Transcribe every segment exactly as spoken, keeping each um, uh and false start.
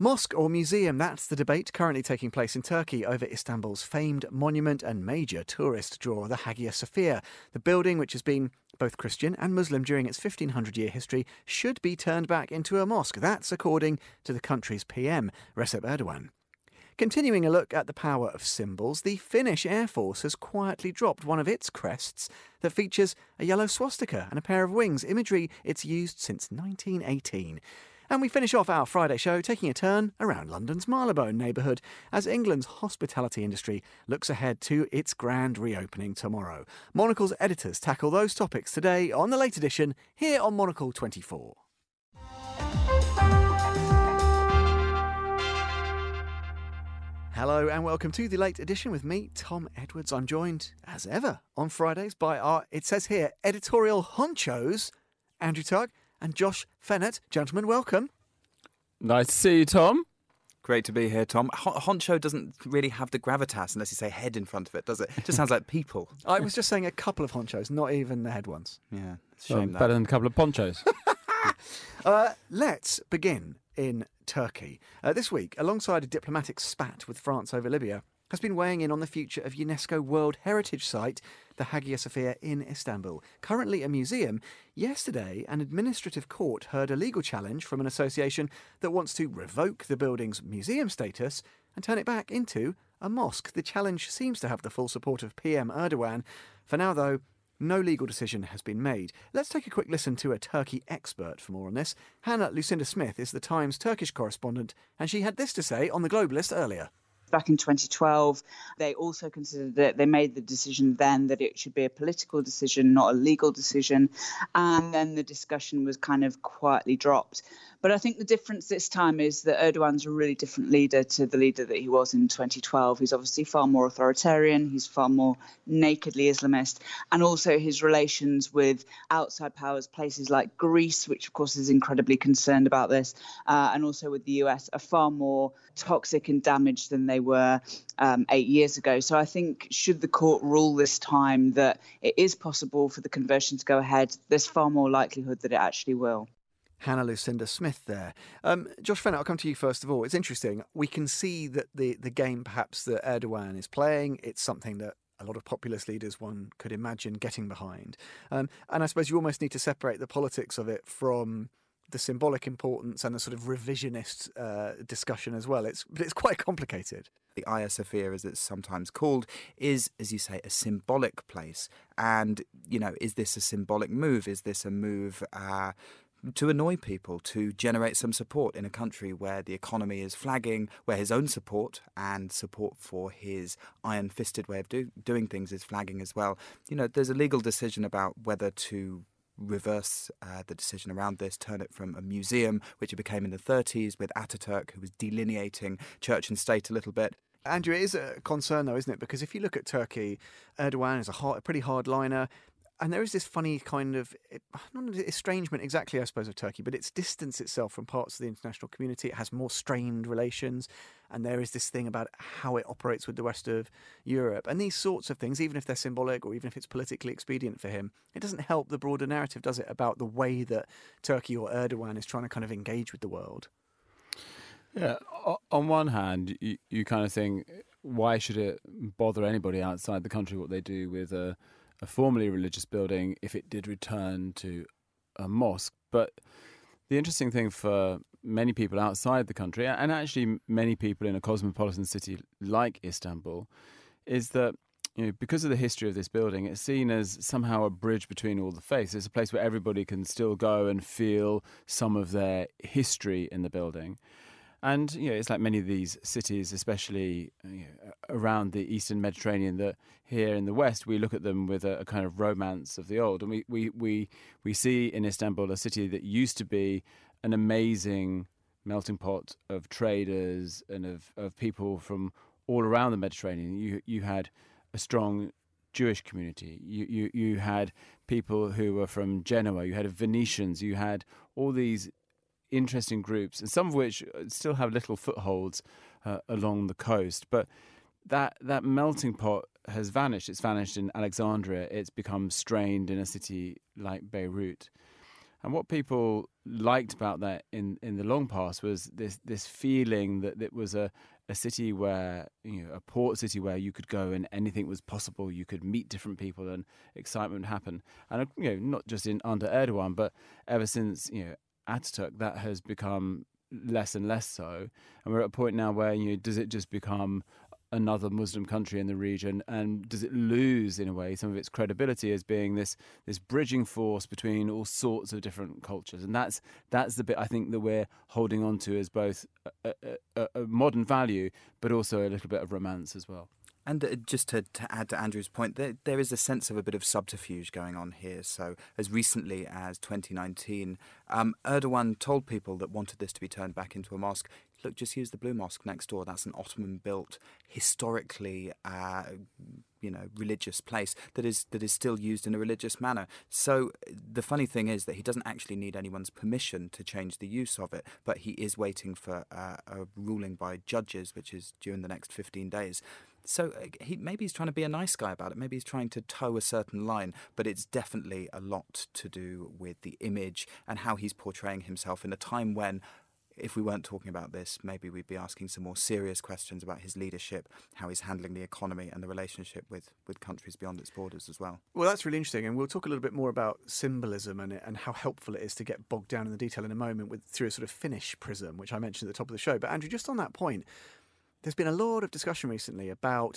Mosque or museum, that's the debate currently taking place in Turkey over Istanbul's famed monument and major tourist draw, the Hagia Sophia. The building, which has been both Christian and Muslim during its fifteen hundred year history, should be turned back into a mosque. That's according to the country's P M, Recep Erdogan. Continuing a look at the power of symbols, the Finnish Air Force has quietly dropped one of its crests that features a yellow swastika and a pair of wings, imagery it's used since nineteen eighteen. And we finish off our Friday show taking a turn around London's Marylebone neighbourhood as England's hospitality industry looks ahead to its grand reopening tomorrow. Monocle's editors tackle those topics today on the late edition here on Monocle twenty-four. Hello and welcome to the late edition with me, Tom Edwards. I'm joined, as ever, on Fridays by our, it says here, editorial honchos, Andrew Tugg and Josh Fennett. Gentlemen, welcome. Nice to see you, Tom. Great to be here, Tom. Hon- honcho doesn't really have the gravitas unless you say head in front of it, does it? It just sounds like people. I was just saying a couple of honchos, not even the head ones. Yeah, it's a Well, shame that. better than a couple of ponchos. uh, let's begin in Turkey. Uh, this week, alongside a diplomatic spat with France over Libya, has been weighing in on the future of UNESCO World Heritage Site, the Hagia Sophia in Istanbul. Currently a museum, yesterday an administrative court heard a legal challenge from an association that wants to revoke the building's museum status and turn it back into a mosque. The challenge seems to have the full support of P M Erdogan. For now, though, no legal decision has been made. Let's take a quick listen to a Turkey expert for more on this. Hannah Lucinda Smith is the Times Turkish correspondent, and she had this to say on The Globalist earlier. Back in twenty twelve, they also considered that they made the decision then that it should be a political decision, not a legal decision. And then the discussion was kind of quietly dropped. But I think the difference this time is that Erdogan's a really different leader to the leader that he was in twenty twelve. He's obviously far more authoritarian. He's far more nakedly Islamist. And also his relations with outside powers, places like Greece, which of course is incredibly concerned about this, uh, and also with the U S, are far more toxic and damaged than they were um, eight years ago. So I think should the court rule this time that it is possible for the conversion to go ahead, there's far more likelihood that it actually will. Hannah Lucinda Smith there. Um, Josh Fennett, I'll come to you first of all. It's interesting. We can see that the, the game perhaps that Erdogan is playing, it's something that a lot of populist leaders one could imagine getting behind. Um, and I suppose you almost need to separate the politics of it from the symbolic importance and the sort of revisionist uh, discussion as well. It's it's quite complicated. The Hagia Sophia, as it's sometimes called, is, as you say, a symbolic place. And, you know, is this a symbolic move? Is this a move uh, to annoy people, to generate some support in a country where the economy is flagging, where his own support and support for his iron-fisted way of do- doing things is flagging as well? You know, there's a legal decision about whether to reverse uh, the decision around this, turn it from a museum, which it became in the thirties with Ataturk, who was delineating church and state a little bit. Andrew, it is a concern though, isn't it? Because if you look at Turkey, Erdogan is a, hard, a pretty hardliner. And there is this funny kind of, not an estrangement exactly, I suppose, of Turkey, but it's distanced itself from parts of the international community. It has more strained relations. And there is this thing about how it operates with the rest of Europe. And these sorts of things, even if they're symbolic or even if it's politically expedient for him, it doesn't help the broader narrative, does it, about the way that Turkey or Erdogan is trying to kind of engage with the world? Yeah, on one hand, you, you kind of think, why should it bother anybody outside the country what they do with a, a formerly religious building if it did return to a mosque? But the interesting thing for many people outside the country, and actually many people in a cosmopolitan city like Istanbul, is that, you know, because of the history of this building, it's seen as somehow a bridge between all the faiths. It's a place where everybody can still go and feel some of their history in the building. And, you know, it's like many of these cities, especially you know, around the Eastern Mediterranean, that here in the West, we look at them with a, a kind of romance of the old. And we, we, we, we see in Istanbul a city that used to be an amazing melting pot of traders and of, of people from all around the Mediterranean. You, you had a strong Jewish community. You, you, you had people who were from Genoa. You had Venetians. You had all these interesting groups, and some of which still have little footholds uh, along the coast. But that that melting pot has vanished. It's vanished in Alexandria. It's become strained in a city like Beirut. And what people liked about that in, in the long past was this this feeling that it was a, a city where, you know, a port city where you could go and anything was possible. You could meet different people and excitement would happen. And, you know, not just in under Erdogan, but ever since, you know, Ataturk, that has become less and less so. And we're at a point now where, you know, does it just become another Muslim country in the region, and does it lose in a way some of its credibility as being this this bridging force between all sorts of different cultures? And that's that's the bit I think that we're holding on to as both a, a, a modern value but also a little bit of romance as well. And uh, just to, to add to Andrew's point, there, there is a sense of a bit of subterfuge going on here. So as recently as twenty nineteen, um, Erdogan told people that wanted this to be turned back into a mosque, look, just use the Blue Mosque next door. That's an Ottoman-built, historically, uh, you know, religious place that is that is still used in a religious manner. So the funny thing is that he doesn't actually need anyone's permission to change the use of it, but he is waiting for uh, a ruling by judges, which is due in the next fifteen days. So uh, he maybe he's trying to be a nice guy about it. Maybe he's trying to toe a certain line, but it's definitely a lot to do with the image and how he's portraying himself in a time when, if we weren't talking about this, maybe we'd be asking some more serious questions about his leadership, how he's handling the economy and the relationship with, with countries beyond its borders as well. Well, that's really interesting, and we'll talk a little bit more about symbolism and and how helpful it is to get bogged down in the detail in a moment with through a sort of Finnish prism, which I mentioned at the top of the show. But Andrew, just on that point, there's been a lot of discussion recently about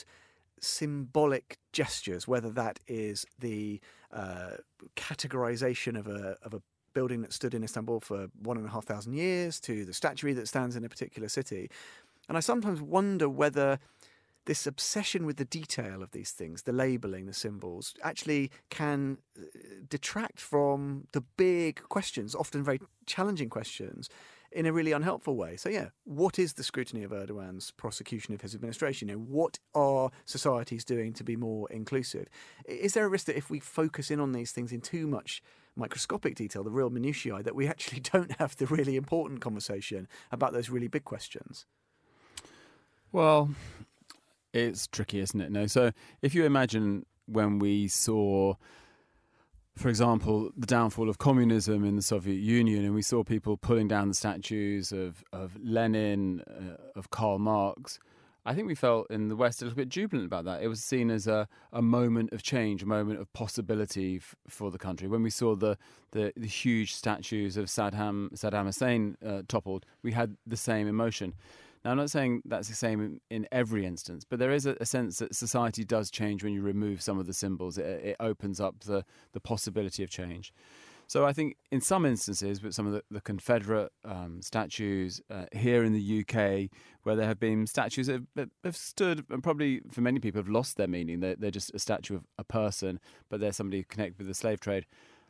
symbolic gestures, whether that is the uh, categorization of a of a building that stood in Istanbul for one and a half thousand years to the statuary that stands in a particular city. And I sometimes wonder whether this obsession with the detail of these things, the labelling, the symbols, actually can detract from the big questions, often very challenging questions, in a really unhelpful way. So, yeah, what is the scrutiny of Erdogan's prosecution of his administration? You know, what are societies doing to be more inclusive? Is there a risk that if we focus in on these things in too much microscopic detail, the real minutiae, that we actually don't have the really important conversation about those really big questions? Well, it's tricky, isn't it? No. So if you imagine when we saw, for example, the downfall of communism in the Soviet Union, and we saw people pulling down the statues of, of Lenin, uh, of Karl Marx, I think we felt in the West a little bit jubilant about that. It was seen as a, a moment of change, a moment of possibility f- for the country. When we saw the, the, the huge statues of Saddam, Saddam Hussein uh, toppled, we had the same emotion. Now, I'm not saying that's the same in, in every instance, but there is a, a sense that society does change when you remove some of the symbols. It, it opens up the, the possibility of change. So I think in some instances, with some of the, the Confederate um, statues uh, here in the U K, where there have been statues that have, have stood, and probably for many people have lost their meaning. They're, they're just a statue of a person, but they're somebody connected with the slave trade.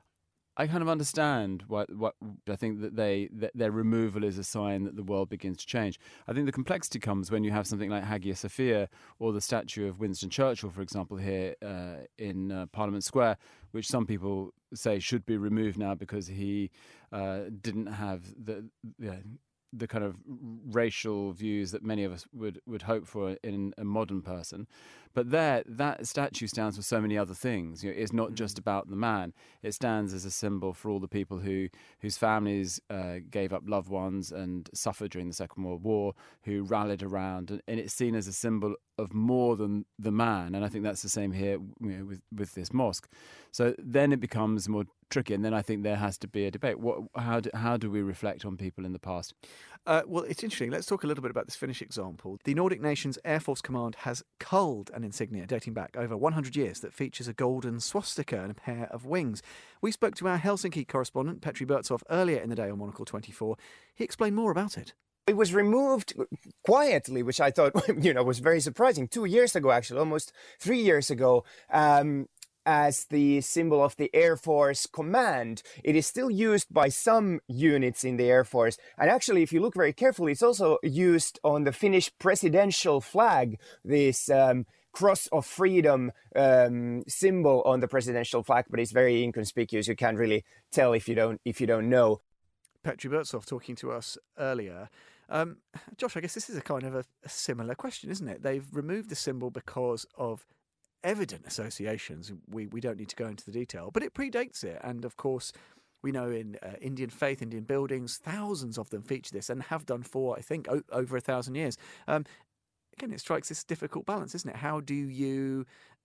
I kind of understand what, what I think that they that their removal is a sign that the world begins to change. I think the complexity comes when you have something like Hagia Sophia or the statue of Winston Churchill, for example, here uh, in uh, Parliament Square, which some people say should be removed now because he uh, didn't have the, the the kind of racial views that many of us would, would hope for in a modern person. But there, that statue stands for so many other things. You know, it's not just about the man. It stands as a symbol for all the people who whose families uh, gave up loved ones and suffered during the Second World War, who rallied around. And, and it's seen as a symbol of more than the man. And I think that's the same here, you know, with, with this mosque. So then it becomes more tricky, and then I think there has to be a debate. What, how do, how do we reflect on people in the past? Uh, well, it's interesting. Let's talk a little bit about this Finnish example. The Nordic nation's Air Force Command has culled an insignia dating back over one hundred years that features a golden swastika and a pair of wings. We spoke to our Helsinki correspondent, Petri Burtsoff, earlier in the day on Monocle twenty-four. He explained more about it. It was removed quietly, which I thought, you know, was very surprising. Two years ago, actually, almost three years ago, um, as the symbol of the Air Force Command. It is still used by some units in the Air Force. And actually, if you look very carefully, it's also used on the Finnish presidential flag, this um, cross of freedom um, symbol on the presidential flag, but it's very inconspicuous. You can't really tell if you don't if you don't know. Petri Burtsoff talking to us earlier. Um, Josh, I guess this is a kind of a, a similar question, isn't it? They've removed the symbol because of evident associations. We we don't need to go into the detail, but it predates it. And of course, We know in uh, Indian faith, Indian buildings, thousands of them feature this and have done for, I think, o- over a thousand years. Um, again, it strikes this difficult balance, isn't it? How do you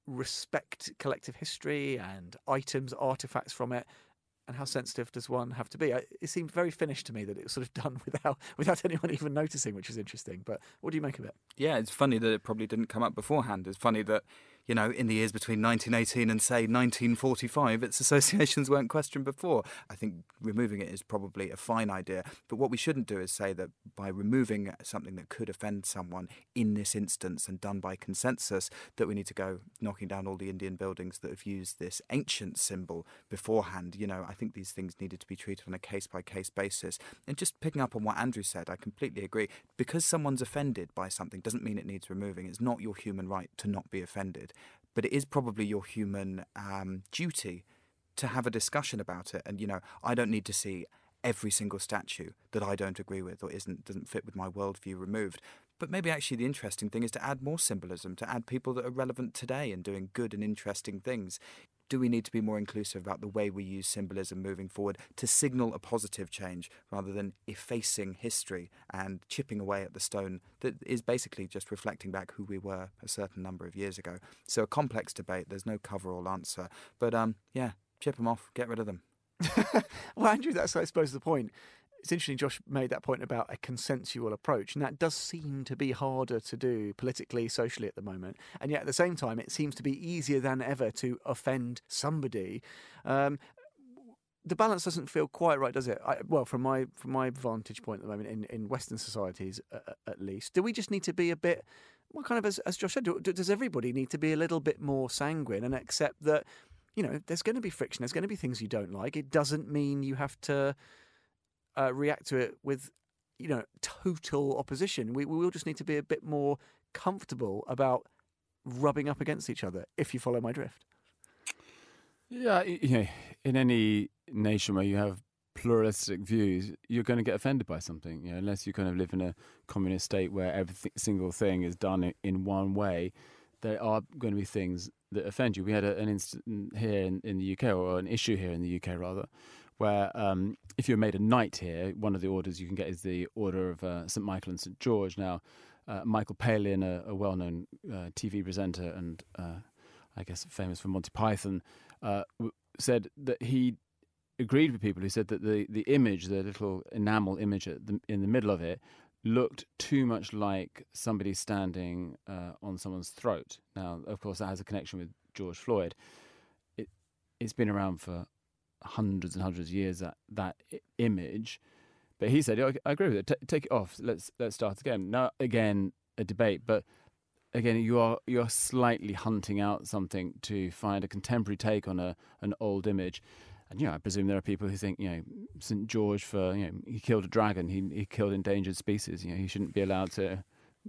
respect collective history and items, artifacts from it? And how sensitive does one have to be? It seemed very finished to me that it was sort of done without without anyone even noticing, which is interesting. But what do you make of it? Yeah, it's funny that it probably didn't come up beforehand. It's funny that, you know, in the years between nineteen eighteen and, say, nineteen forty-five, its associations weren't questioned before. I think removing it is probably a fine idea. But what we shouldn't do is say that by removing something that could offend someone in this instance and done by consensus, that we need to go knocking down all the Indian buildings that have used this ancient symbol beforehand. You know, I think these things needed to be treated on a case-by-case basis. And just picking up on what Andrew said, I completely agree. Because someone's offended by something doesn't mean it needs removing. It's not your human right to not be offended. But it is probably your human um, duty to have a discussion about it. And, you know, I don't need to see every single statue that I don't agree with or isn't doesn't fit with my worldview removed. But maybe actually the interesting thing is to add more symbolism, to add people that are relevant today and doing good and interesting things. Do we need to be more inclusive about the way we use symbolism moving forward to signal a positive change rather than effacing history and chipping away at the stone that is basically just reflecting back who we were a certain number of years ago? So a complex debate, there's no cover-all answer. But um, yeah, chip them off, get rid of them. Well, Andrew, that's, I suppose, the point. It's interesting Josh made that point about a consensual approach, and that does seem to be harder to do politically, socially at the moment. And yet at the same time, it seems to be easier than ever to offend somebody. Um, the balance doesn't feel quite right, does it? I, well, from my from my vantage point at the moment, in, in Western societies uh, at least, do we just need to be a bit, well, kind of as, as Josh said, do, does everybody need to be a little bit more sanguine and accept that, you know, there's going to be friction, there's going to be things you don't like. It doesn't mean you have to Uh, react to it with, you know, total opposition. We we will just need to be a bit more comfortable about rubbing up against each other, if you follow my drift. Yeah, you know, in any nation where you have pluralistic views, you're going to get offended by something. You know, unless you kind of live in a communist state where every single thing is done in one way, there are going to be things that offend you. We had a, an incident here in, in the U K, or an issue here in the U K rather, where um, if you're made a knight here, one of the orders you can get is the Order of uh, Saint Michael and Saint George. Now, uh, Michael Palin, a, a well-known uh, T V presenter and uh, I guess famous for Monty Python, uh, w- said that he agreed with people who said that the, the image, the little enamel image at the, in the middle of it, looked too much like somebody standing uh, on someone's throat. Now, of course, that has a connection with George Floyd. It, it's been around for hundreds and hundreds of years, that that image, but he said, I, I agree with it. T- take it off. Let's let's start again. Now, again, a debate, but again, you are you are slightly hunting out something to find a contemporary take on a an old image. And you know, I presume there are people who think, you know, Saint George, for you know, he killed a dragon, he he killed endangered species. You know, he shouldn't be allowed to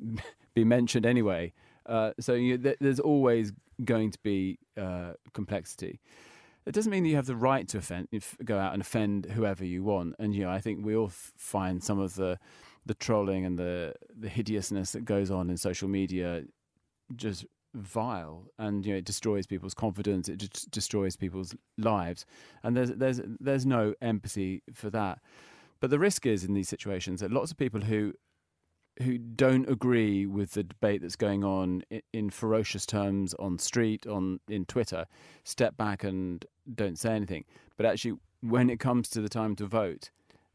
be mentioned anyway. Uh, so you, th- there's always going to be uh, complexity. It doesn't mean that you have the right to offend, if, go out and offend whoever you want. And you know, I think we all f- find some of the the trolling and the the hideousness that goes on in social media just vile, and you know, it destroys people's confidence. It just destroys people's lives, and there's there's there's no empathy for that. But the risk is in these situations that lots of people who who don't agree with the debate that's going on in, in ferocious terms on street, on in Twitter, step back and don't say anything. But actually, when it comes to the time to vote,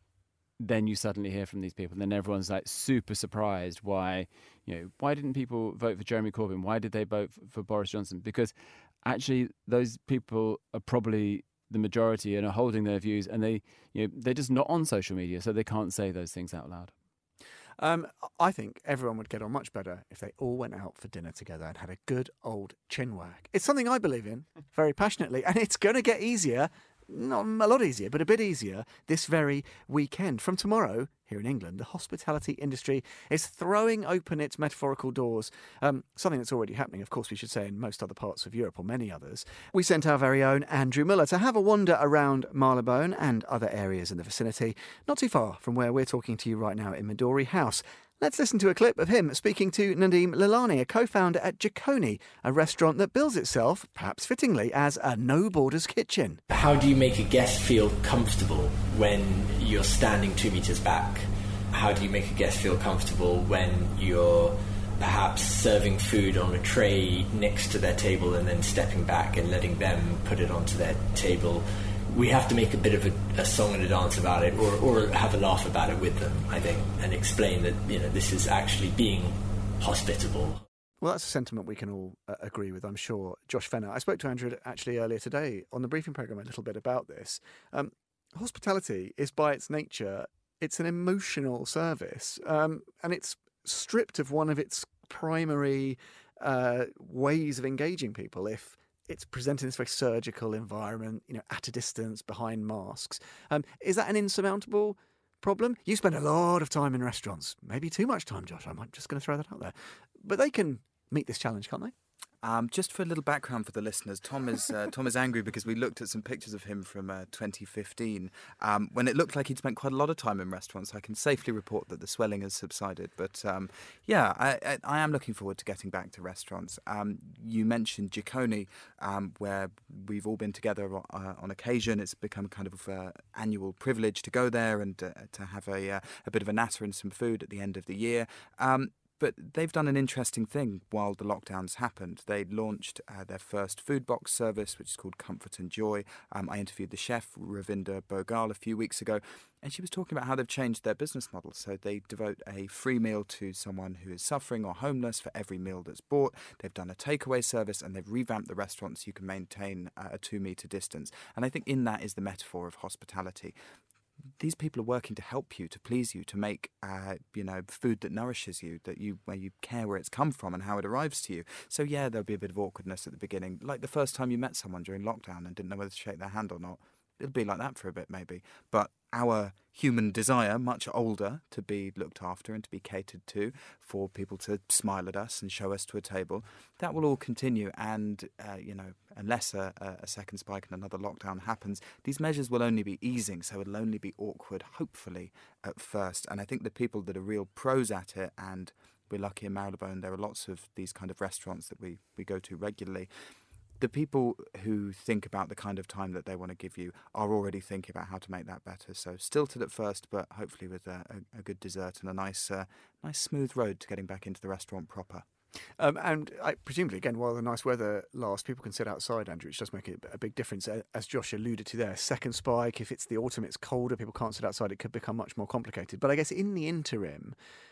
then you suddenly hear from these people, and then everyone's like super surprised why, you know, why didn't people vote for Jeremy Corbyn? Why did they vote for, for Boris Johnson? Because actually, those people are probably the majority and are holding their views, and they, you know, they're just not on social media, so they can't say those things out loud. Um, I think everyone would get on much better if they all went out for dinner together and had a good old chinwag. It's something I believe in very passionately, and it's going to get easier, not a lot easier, but a bit easier this very weekend. From tomorrow, here in England, the hospitality industry is throwing open its metaphorical doors, um, something that's already happening, of course, we should say, in most other parts of Europe or many others. We sent our very own Andrew Muller to have a wander around Marylebone and other areas in the vicinity, not too far from where we're talking to you right now in Midori House. Let's listen to a clip of him speaking to Nadeem Lalani, a co-founder at Jaconi, a restaurant that bills itself, perhaps fittingly, as a no borders kitchen. How do you make a guest feel comfortable when you're standing two metres back? How do you make a guest feel comfortable when you're perhaps serving food on a tray next to their table and then stepping back and letting them put it onto their table? We have to make a bit of a, a song and a dance about it, or, or have a laugh about it with them, I think, and explain that, you know, this is actually being hospitable. Well, that's a sentiment we can all uh, agree with, I'm sure. Josh Fenner, I spoke to Andrew actually earlier today on the briefing programme a little bit about this. Um, hospitality is by its nature, it's an emotional service, um, and it's stripped of one of its primary uh, ways of engaging people if it's presented in this very surgical environment, you know, at a distance, behind masks. Um, is that an insurmountable problem? You spend a lot of time in restaurants, maybe too much time, Josh. I'm just going to throw that out there. But they can meet this challenge, can't they? Um, just for a little background for the listeners, Tom is uh, Tom is angry because we looked at some pictures of him from uh, twenty fifteen um, when it looked like he'd spent quite a lot of time in restaurants. I can safely report that the swelling has subsided. But um, yeah, I, I, I am looking forward to getting back to restaurants. Um, you mentioned Jaconi, um, where we've all been together uh, on occasion. It's become kind of an uh, annual privilege to go there and uh, to have a, uh, a bit of a natter and some food at the end of the year. Um, But they've done an interesting thing while the lockdowns happened. They launched uh, their first food box service, which is called Comfort and Joy. Um, I interviewed the chef, Ravinder Bogal, a few weeks ago, and she was talking about how they've changed their business model. So they devote a free meal to someone who is suffering or homeless for every meal that's bought. They've done a takeaway service, and they've revamped the restaurant so you can maintain uh, a two-metre distance. And I think in that is the metaphor of hospitality. These people are working to help you, to please you, to make uh, you know food that nourishes you, that you where you care where it's come from and how it arrives to you. So yeah, there'll be a bit of awkwardness at the beginning, like the first time you met someone during lockdown and didn't know whether to shake their hand or not. It'll be like that for a bit maybe, but our human desire, much older, to be looked after and to be catered to, for people to smile at us and show us to a table, that will all continue. And, uh, you know, unless a, a second spike and another lockdown happens, these measures will only be easing, so it'll only be awkward, hopefully, at first. And I think the people that are real pros at it, and we're lucky in Marylebone, there are lots of these kind of restaurants that we, we go to regularly. The people who think about the kind of time that they want to give you are already thinking about how to make that better. So stilted at first, but hopefully with a, a, a good dessert and a nice, uh, nice smooth road to getting back into the restaurant proper. Um, and I, presumably, again, while the nice weather lasts, people can sit outside, Andrew, which does make a, a big difference. As Josh alluded to there, second spike, if it's the autumn, it's colder, people can't sit outside, it could become much more complicated. But I guess in the interim,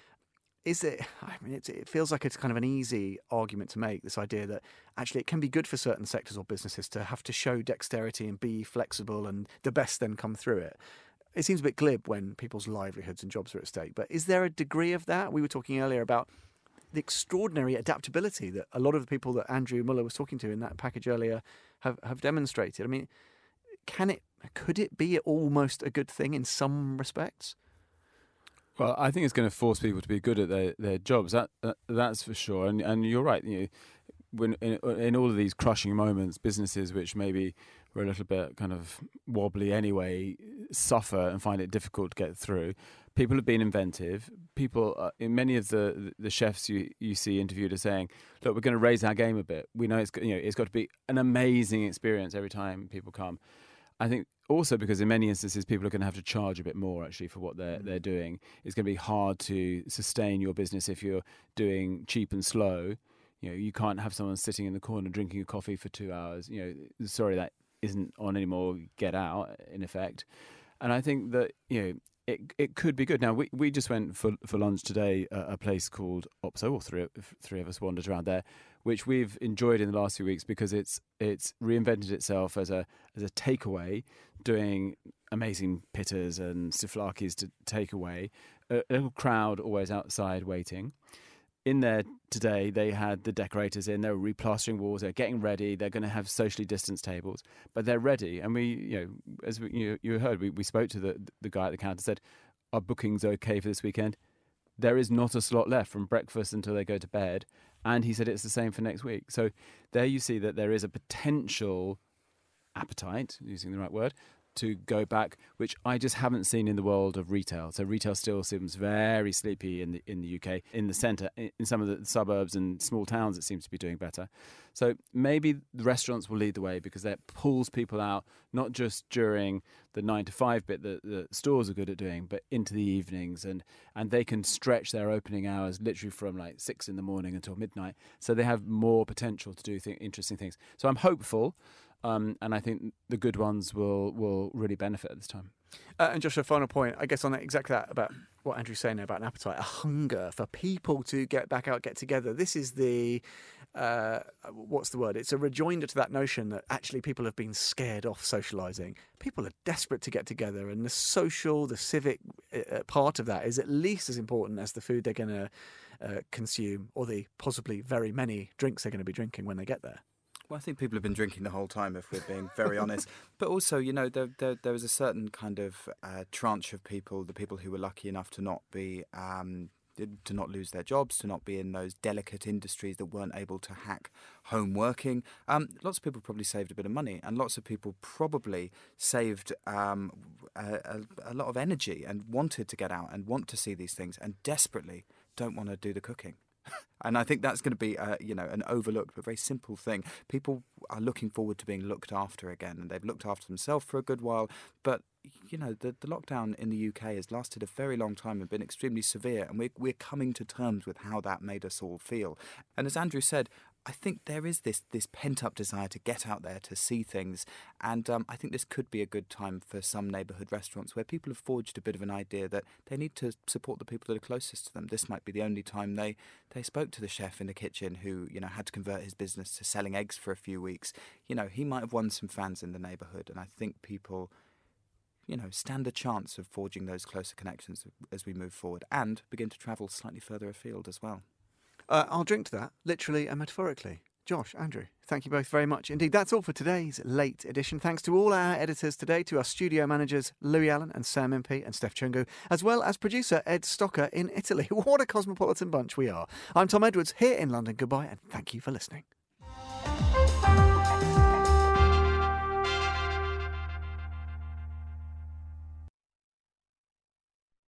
is it, I mean, it's, it feels like it's kind of an easy argument to make, this idea that actually it can be good for certain sectors or businesses to have to show dexterity and be flexible and the best then come through it. It seems a bit glib when people's livelihoods and jobs are at stake, but is there a degree of that? We were talking earlier about the extraordinary adaptability that a lot of the people that Andrew Muller was talking to in that package earlier have, have demonstrated. I mean, can it, could it be almost a good thing in some respects? Well, I think it's going to force people to be good at their, their jobs. That, that that's for sure. And and you're right. You know, when in, in all of these crushing moments, businesses which maybe were a little bit kind of wobbly anyway suffer and find it difficult to get through. People have been inventive. People, uh, in many of the the chefs you, you see interviewed are saying, "Look, we're going to raise our game a bit. We know it's you know it's got to be an amazing experience every time people come." I think also because in many instances people are going to have to charge a bit more actually for what they're they're doing. It's going to be hard to sustain your business if you're doing cheap and slow. You know, you can't have someone sitting in the corner drinking a coffee for two hours. You know, sorry, that isn't on anymore. Get out, in effect. And I think that you know it it could be good. Now we, we just went for for lunch today at a place called Opso, or three three of us wandered around there, which we've enjoyed in the last few weeks because it's it's reinvented itself as a as a takeaway, doing amazing pittas and souvlaki's to take away. A little crowd always outside waiting. In there today, they had the decorators in. They were replastering walls. They're getting ready. They're going to have socially distanced tables, but they're ready. And we, you know, as we, you, you heard, we, we spoke to the the guy at the counter. Said, "Are bookings okay for this weekend?" There is not a slot left from breakfast until they go to bed. And he said it's the same for next week. So there you see that there is a potential appetite, using the right word, to go back, which I just haven't seen in the world of retail. So retail still seems very sleepy in the in the U K. In the centre, in some of the suburbs and small towns, it seems to be doing better. So maybe the restaurants will lead the way because that pulls people out, not just during the nine to five bit that the stores are good at doing, but into the evenings, and, and they can stretch their opening hours literally from like six in the morning until midnight. So they have more potential to do th- interesting things. So I'm hopeful. Um, and I think the good ones will, will really benefit at this time. Uh, and Josh, a final point, I guess, on exactly that, about what Andrew's saying there about an appetite, a hunger for people to get back out, get together. This is the, uh, what's the word? It's a rejoinder to that notion that actually people have been scared off socialising. People are desperate to get together, and the social, the civic uh, part of that is at least as important as the food they're going to uh, consume, or the possibly very many drinks they're going to be drinking when they get there. Well, I think people have been drinking the whole time, if we're being very honest. But also, you know, there, there, there was a certain kind of uh, tranche of people, the people who were lucky enough to not be, um, to not lose their jobs, to not be in those delicate industries that weren't able to hack home working. Um, lots of people probably saved a bit of money, and lots of people probably saved um, a, a, a lot of energy and wanted to get out and want to see these things and desperately don't want to do the cooking. And I think that's going to be, uh, you know, an overlooked but very simple thing. People are looking forward to being looked after again, and they've looked after themselves for a good while. But, you know, the, the lockdown in the U K has lasted a very long time and been extremely severe, and we're, we're coming to terms with how that made us all feel. And as Andrew said, I think there is this this pent-up desire to get out there, to see things, and um, I think this could be a good time for some neighbourhood restaurants where people have forged a bit of an idea that they need to support the people that are closest to them. This might be the only time they, they spoke to the chef in the kitchen who, you know, had to convert his business to selling eggs for a few weeks. You know, he might have won some fans in the neighbourhood, and I think people, you know, stand a chance of forging those closer connections as we move forward and begin to travel slightly further afield as well. Uh, I'll drink to that, literally and metaphorically. Josh, Andrew, thank you both very much indeed. That's all for today's Late Edition. Thanks to all our editors today, to our studio managers Louis Allen and Sam Impey and Steph Chungu, as well as producer Ed Stocker in Italy. What a cosmopolitan bunch we are. I'm Tom Edwards here in London. Goodbye and thank you for listening.